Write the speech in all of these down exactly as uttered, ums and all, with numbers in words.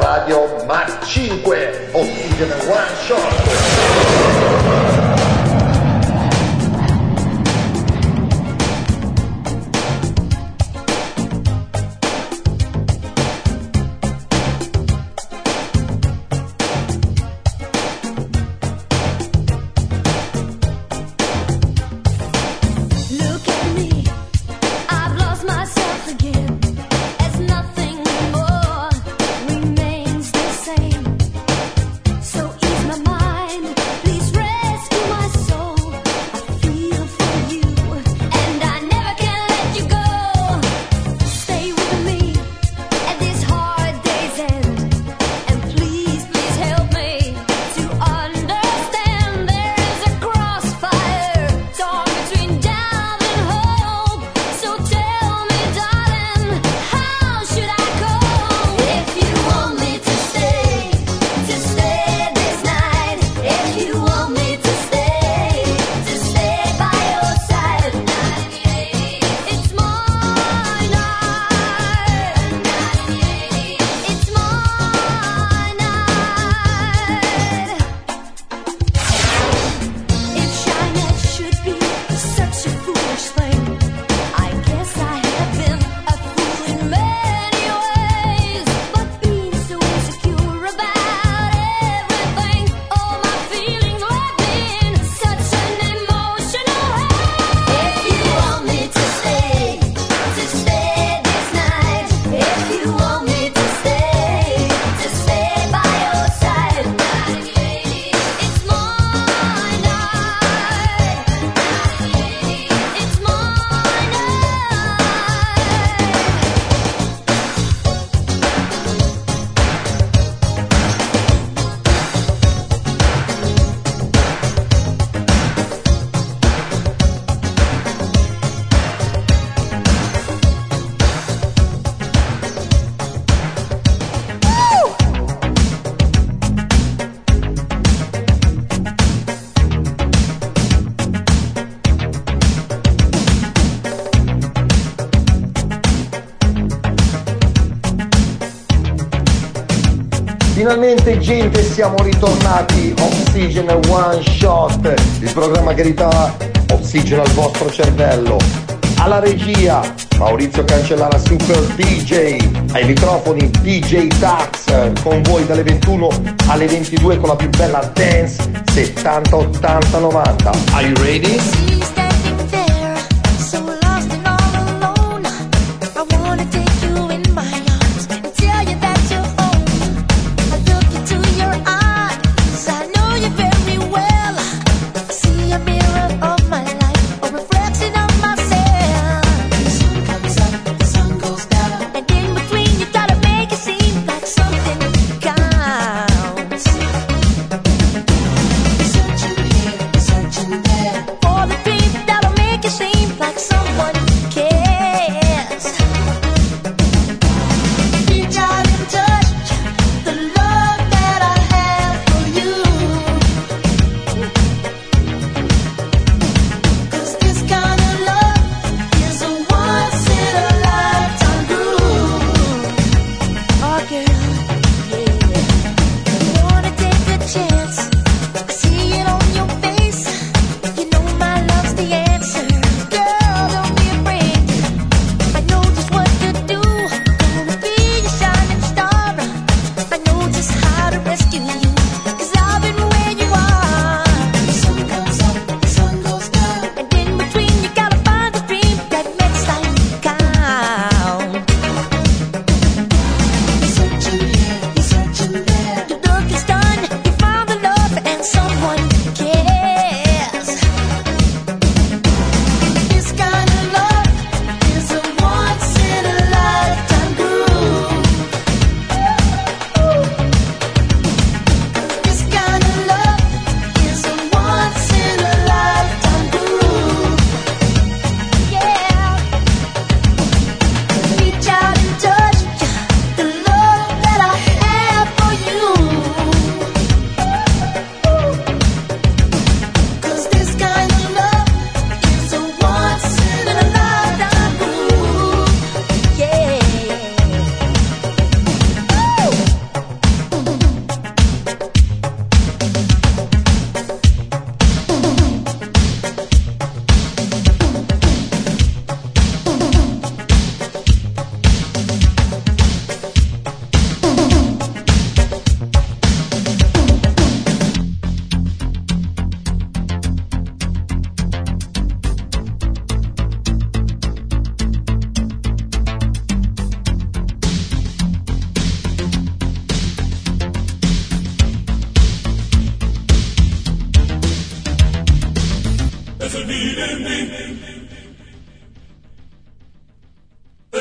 Radio Mach cinque, Oxygen One Shot. Finalmente gente siamo ritornati, Oxygen One Shot, il programma che ridà ossigeno al vostro cervello. Alla regia Maurizio Cancellara Super D J, ai microfoni D J Tax, con voi dalle ventuno alle ventidue con la più bella dance settanta ottanta novanta. Are you ready? All the people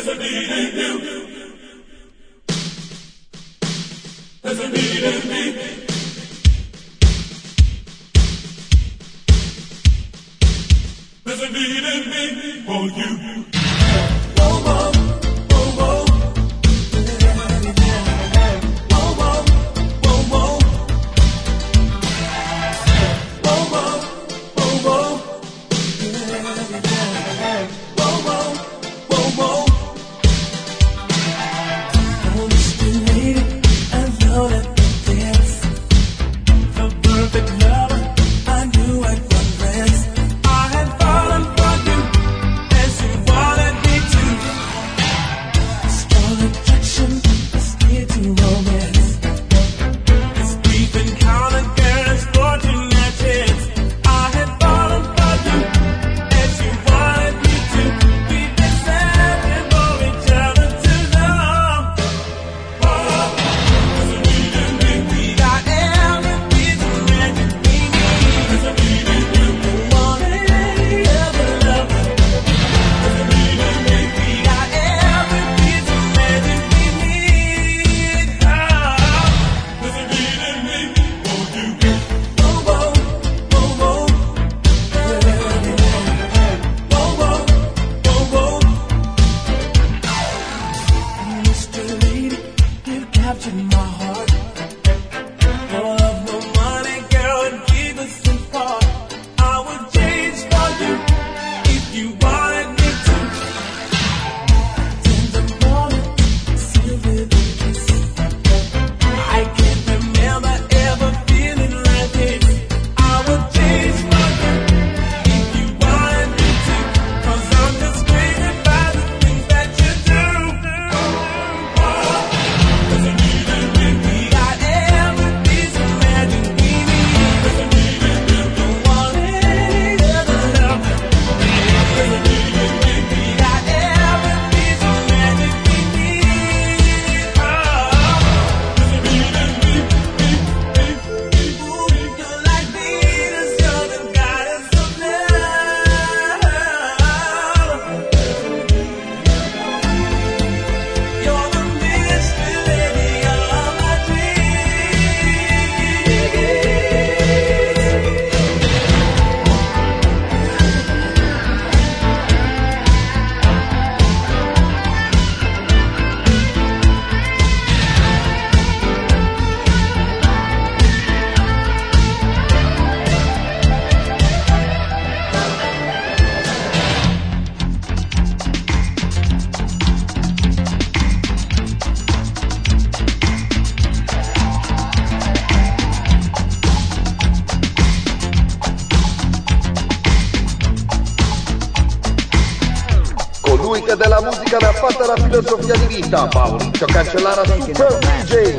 Della musica ne ha fatta la filosofia di vita, Maurizio Cancellara, Super D J.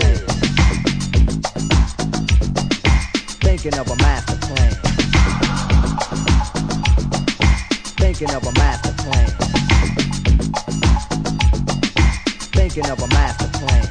Thinking of a master plan. Thinking of a master plan. Thinking of a master plan.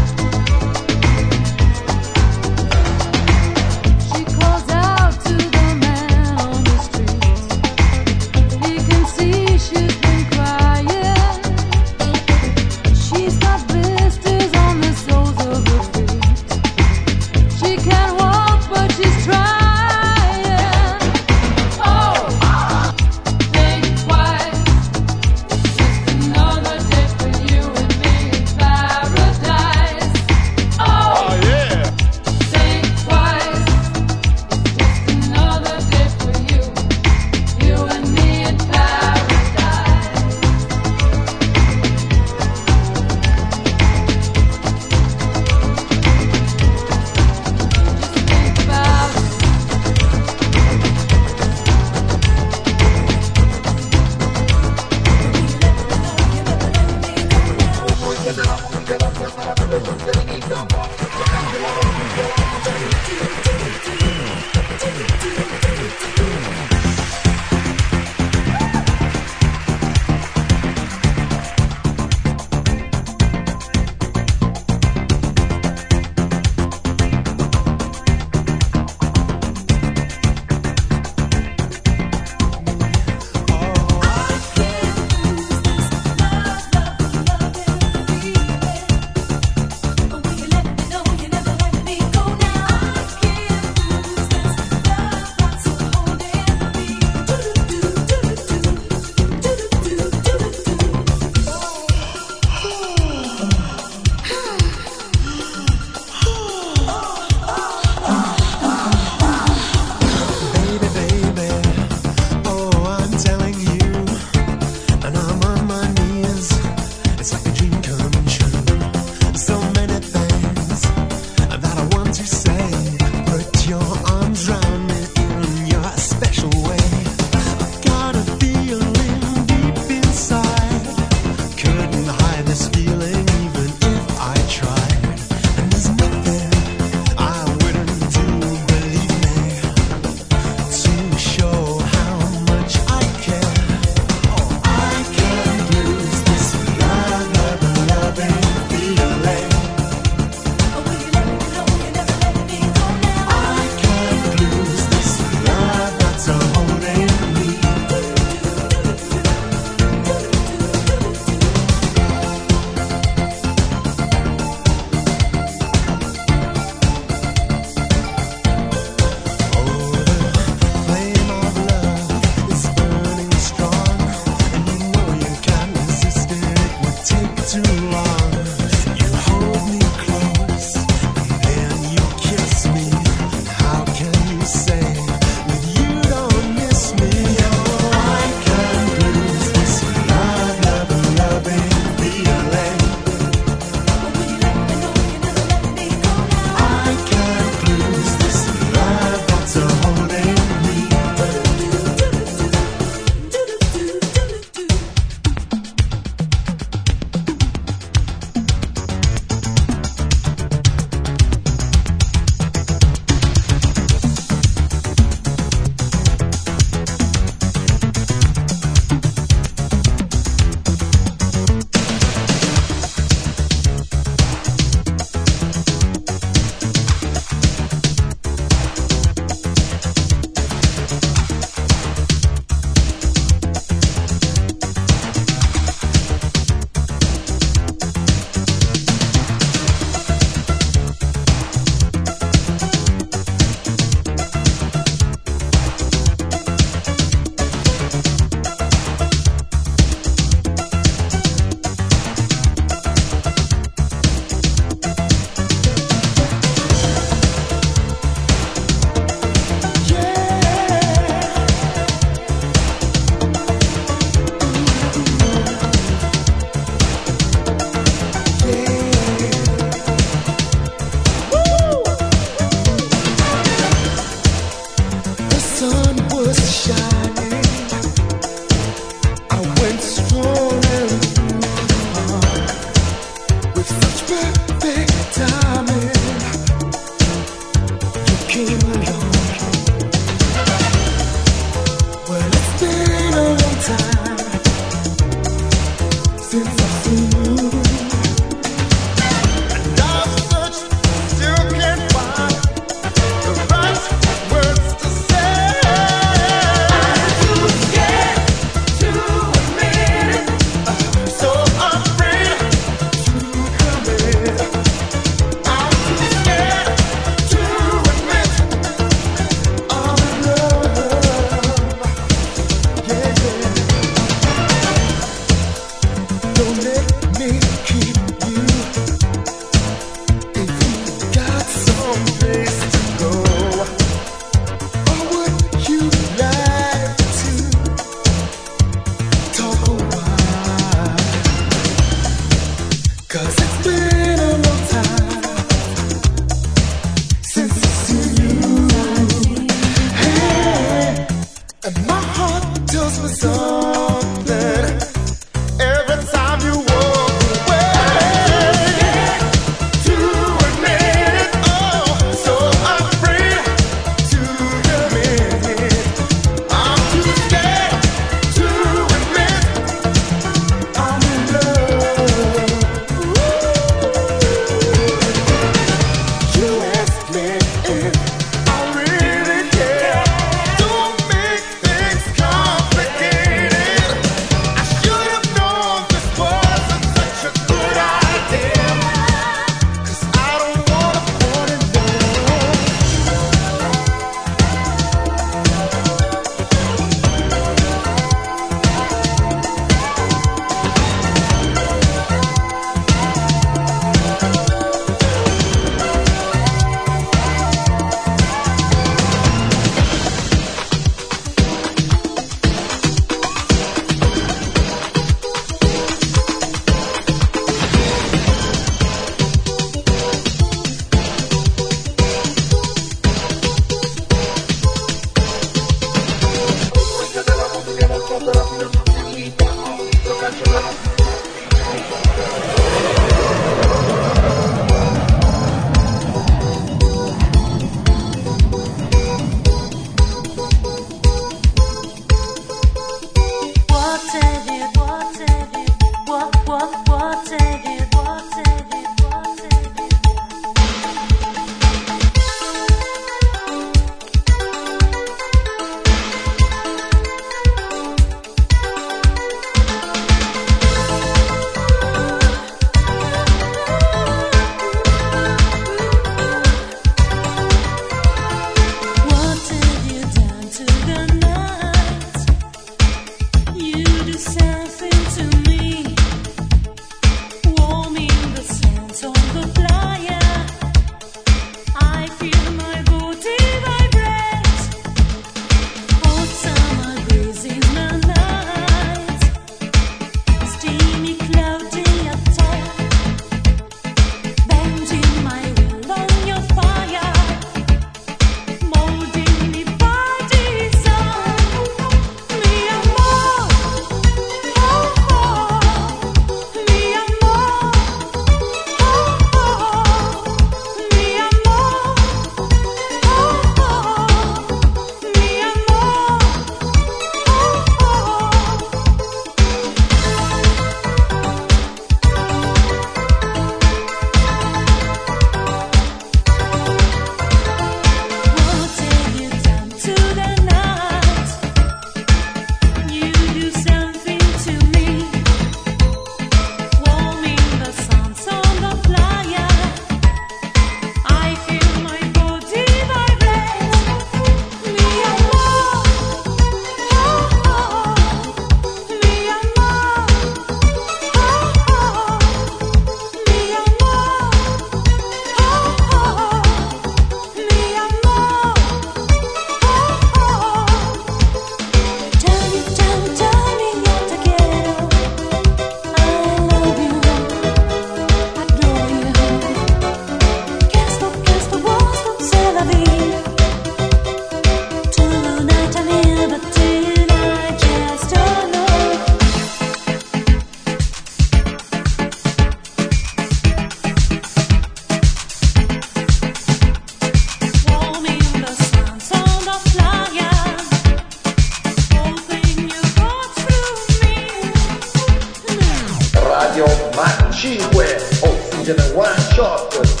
Radio Mark cinque, Oxygen One Shot.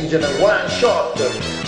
Oxygen One Shot.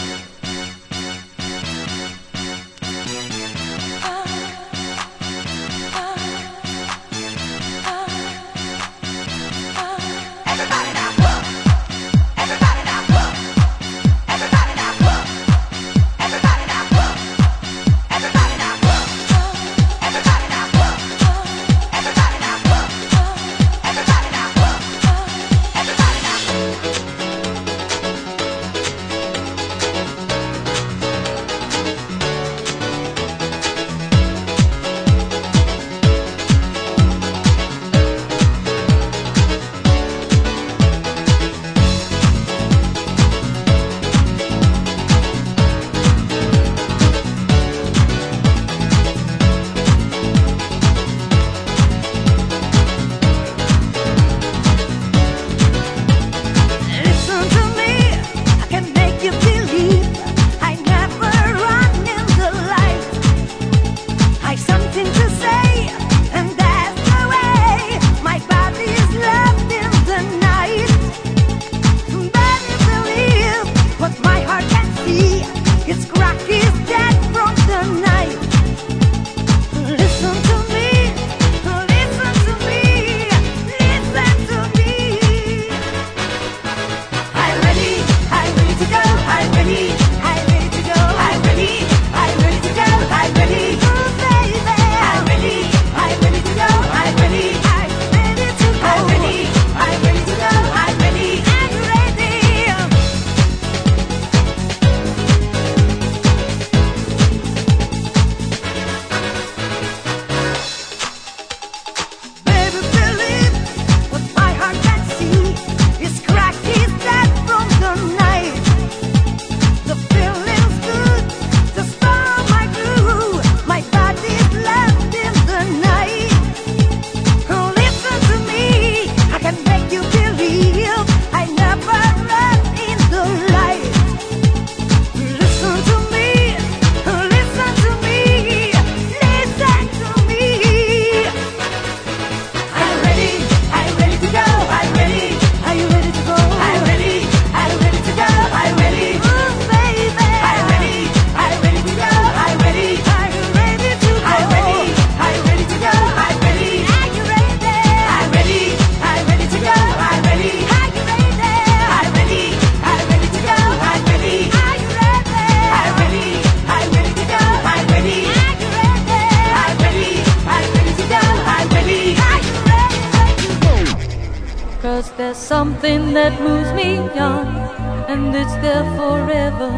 Something that moves me on, and it's there forever.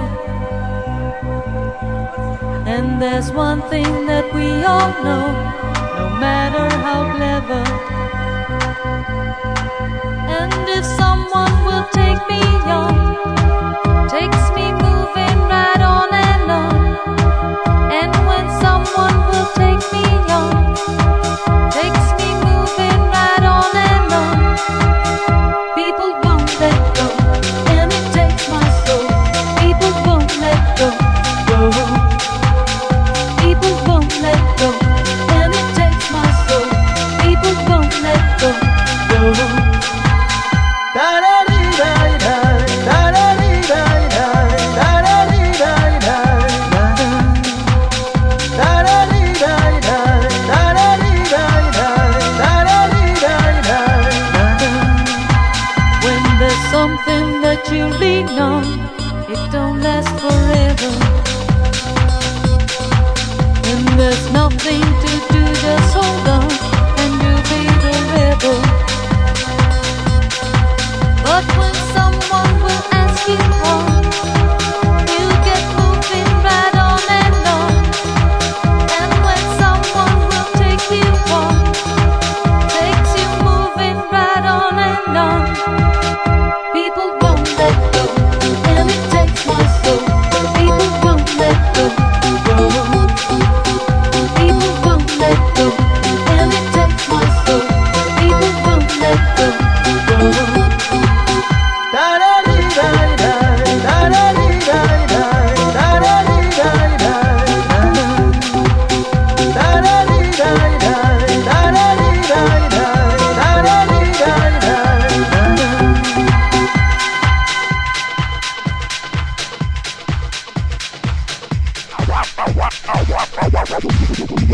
And there's one thing that we all know, no matter how clever. And if someone will take me on, takes me moving right on and on. And when someone will take me on, takes me moving right on and on. People won't let go, and it takes my soul. People won't let go, go. People won't let go, and it takes my soul. People won't let go, go. Something that you lean on, it don't last forever. And there's nothing to do, just hold on, and you'll be the rebel. But when someone will ask you on, you get moving right on and on. And when someone will take you on, takes you moving right on and on. People won't let go, and it takes my soul. People won't let go, go. People won't let go, and it takes my soul. People won't let go, go.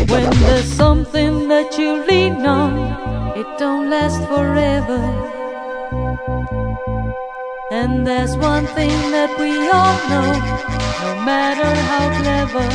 When there's something that you lean on, it don't last forever. And there's one thing that we all know, no matter how clever.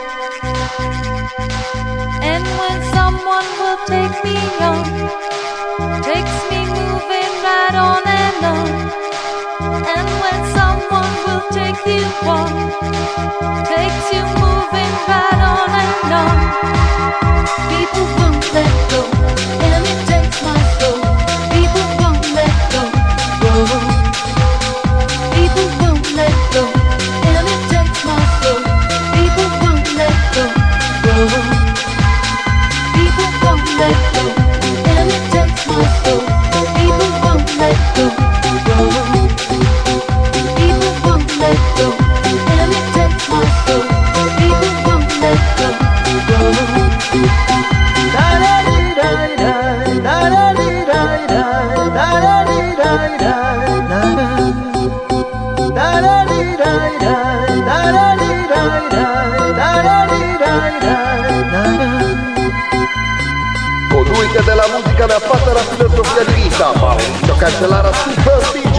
And when someone will take me on, takes me moving right on and on. And when someone will take you on, takes you moving right on and on. People won't let go, and it takes my soul. People won't let go, go. People won't let go, and it takes my soul. People won't let go, go. People won't let go, and it takes my soul. People won't let go, go. People won't let go, and it takes my soul. People won't let go, go. Da da dee da da, da da dee da da, da da dee da da, da da. Da da dee da da, da da dee da da, da da dee da da, da da. Colui che della musica ne ha fatta la filosofia di vita, Maurizio Cancellara, Super D J.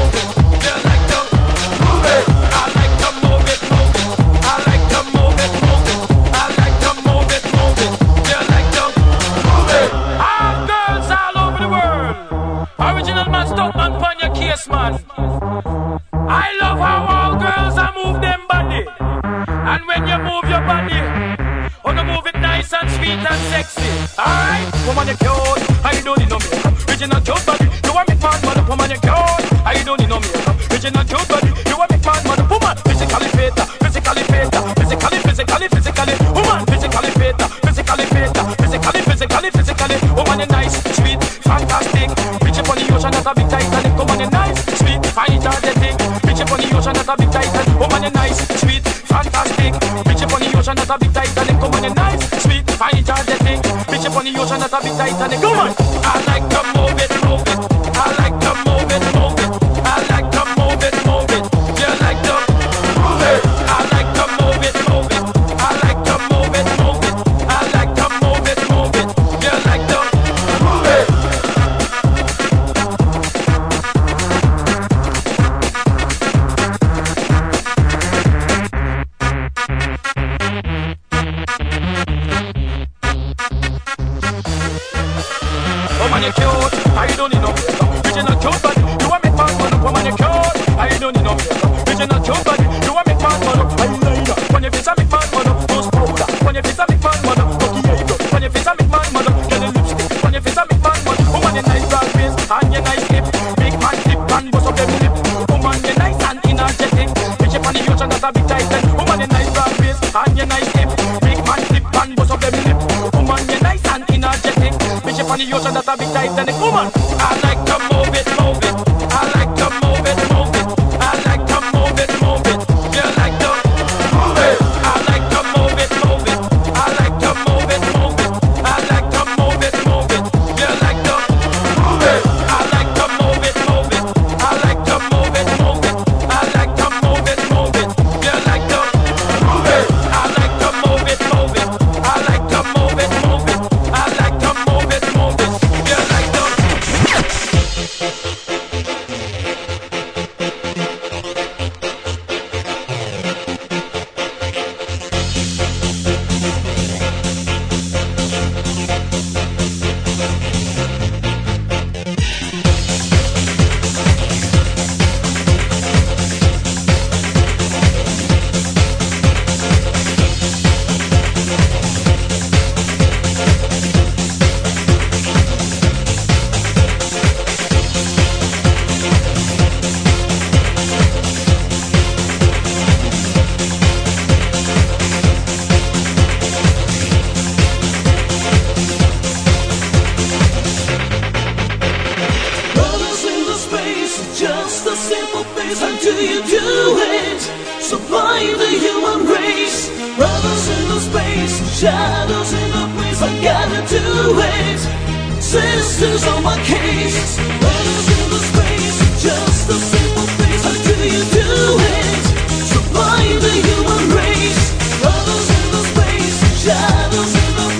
Original man, stop man, pon your case, man. I love how all girls are move them body. And when you move your body, oh, you move it nice and sweet and sexy. Alright, woman, you cute, I don't need no makeup. Original cute body, you want me man, mother, woman, you cute, I don't need no makeup. Original cute body, you want me man, mother, woman, physically fit, physically fit, physically, physically, physically, woman, physically fit, physically fit, physically, physically, physically, woman, you nice, sweet, fantastic. Reach up on the ocean, that's a big Titanic. Woman, you nice, sweet, fine, energetic. Reach up on the ocean, that's a big Titanic. Woman, you nice, sweet, fantastic. Reach up on the ocean, that's a big Titanic. Woman, you nice, sweet, fine, energetic. Reach up on the ocean, that's a big Titanic. Woman, I like to move it, move it. I like to move it, move it. I like to move it, move it. You like to move it. I like to move it, move it. I like to move it, move it. I like to move it, move it. You like to move it. Woman, you cute, I don't need no makeup. Original cute body, you want me man, man. Woman, you cute, I don't need no makeup. Original cute body, you want me man, man. Eyeliner, when you face a big man, man. Nose powder, when you face a big man, man. Cocky eyebrow, when you face a big man, man. Get a lipstick, when you face a big man, man. Woman, you nice broad face and you nice lip. Big man tip and bust up them lip. Woman, you nice and energetic. Reach up on the ocean, that's a big titan. Woman, you nice broad face and you nice lip. Big man tip and bust up them lip. Woman, you nice and energetic. Reach up on the ocean, that's a big Titanic. Woman, I like to move it, move it. I like to move it, move it. I like to move it, move it. You like to move it. I like to move it, move it. I like to move it, move it. I like to move it, move it. You like to move it. I like to move it, move it. I like to move it, move it. I like to move it, move it. You like to move it. I like to move it, move it. I like to move it, move it. I like to move it, move it. You like to. Brothers in the space, just a simple face. How do you do it? Survive the human race. Brothers in the space, shadows in the place. I gotta do it. Sisters on my case. Brothers in the space, just a simple face. How do you do it? Survive the human race. Brothers in the space, shadows in the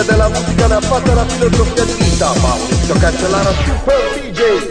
della musica ne ha fatta la filosofia di vita. Maurizio Cancellara, Super D J.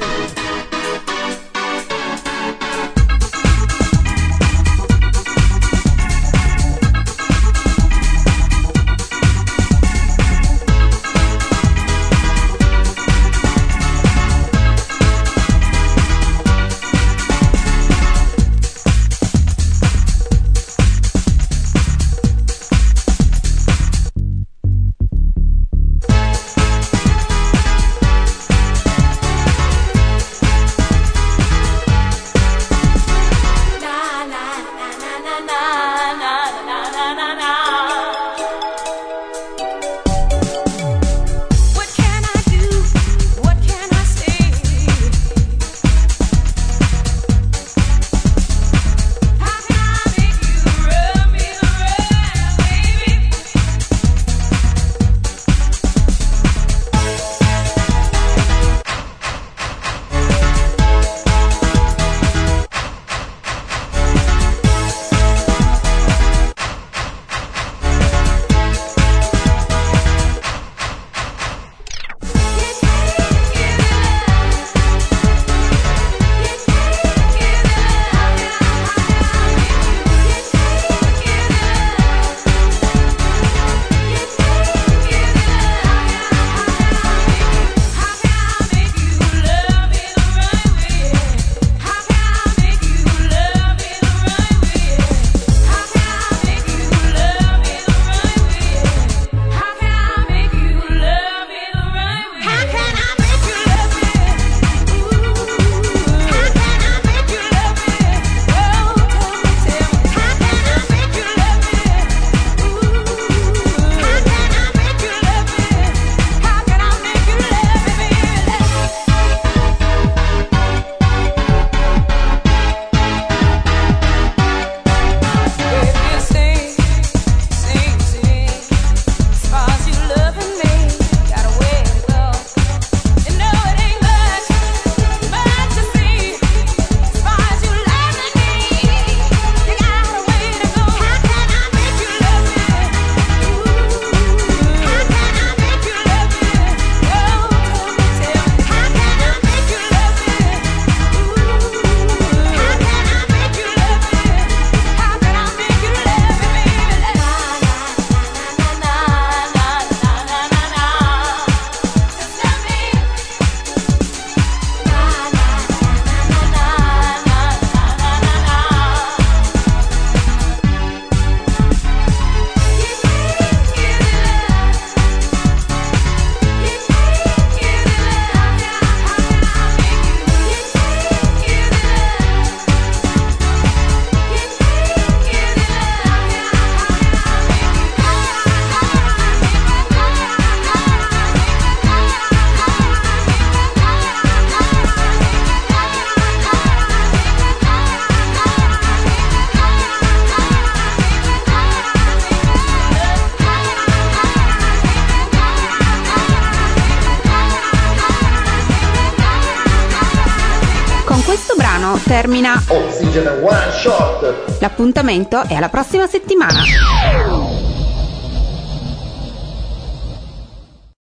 Termina Oxygen One Shot. L'appuntamento è alla prossima settimana.